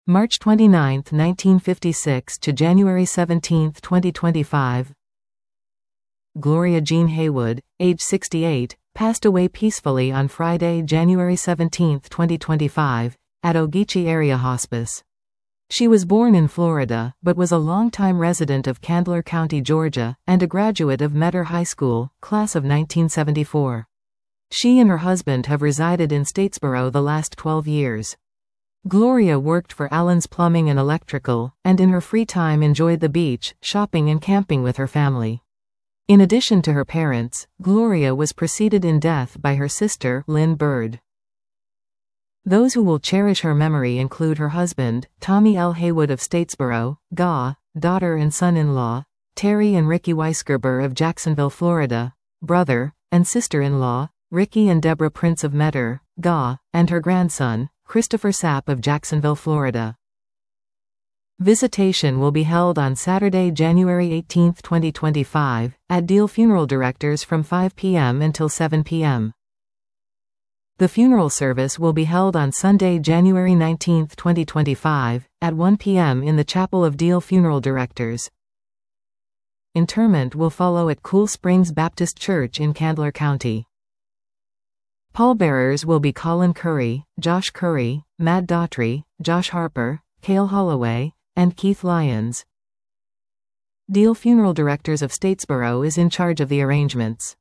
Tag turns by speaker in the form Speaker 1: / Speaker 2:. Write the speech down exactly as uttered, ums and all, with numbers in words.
Speaker 1: March twenty-ninth, nineteen fifty-six to January seventeenth, twenty twenty-five. Gloria Jean Haywood, age sixty-eight, passed away peacefully on Friday, January seventeenth, twenty twenty-five, at Ogeechee Area Hospice. She was born in Florida, but was a longtime resident of Candler County, Georgia, and a graduate of Metter High School, class of nineteen seventy-four. She and her husband have resided in Statesboro the last twelve years. Gloria worked for Allen's Plumbing and Electrical, and in her free time enjoyed the beach, shopping and camping with her family. In addition to her parents, Gloria was preceded in death by her sister, Lynn Bird. Those who will cherish her memory include her husband, Tommy L. Haywood of Statesboro, G A, daughter and son-in-law, Terry and Ricky Weisgerber of Jacksonville, Florida, brother, and sister-in-law, Ricky and Deborah Prince of Metter, G A, and her grandson, Christopher Sapp of Jacksonville, Florida. Visitation will be held on Saturday, January eighteenth, twenty twenty-five, at Deal Funeral Directors from five p m until seven p m The funeral service will be held on Sunday, January nineteenth, twenty twenty-five, at one p m in the Chapel of Deal Funeral Directors. Interment will follow at Cool Springs Baptist Church in Candler County. Pallbearers will be Colin Curry, Josh Curry, Matt Daughtry, Josh Harper, Cale Holloway, and Keith Lyons. Deal Funeral Directors of Statesboro is in charge of the arrangements.